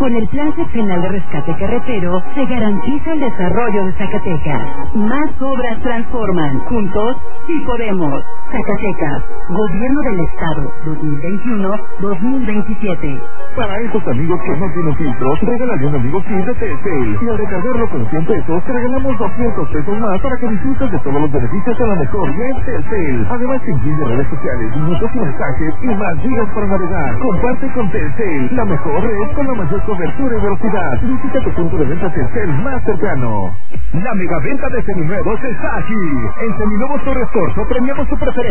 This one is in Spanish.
Con el Plan Seccional de Rescate Carretero se garantiza el desarrollo de Zacatecas. Más obras transforman. Juntos sí podemos. Zacatecas, Gobierno del Estado, 2021-2027. Para esos amigos que no tienen filtros, regálale un amigo SIM de Telcel. Y al recargarlo con 100 pesos, te regalamos 200 pesos más para que disfrutes de todos los beneficios de la mejor red Telcel. Además, te incluye redes sociales, minutos y mensajes y más gigas para navegar. Comparte con Telcel, la mejor red con la mayor cobertura y velocidad. Visita tu punto de venta Telcel más cercano. La megaventa de seminuevos está aquí. En Seminuevos Torres Corso premiamos tu preferencia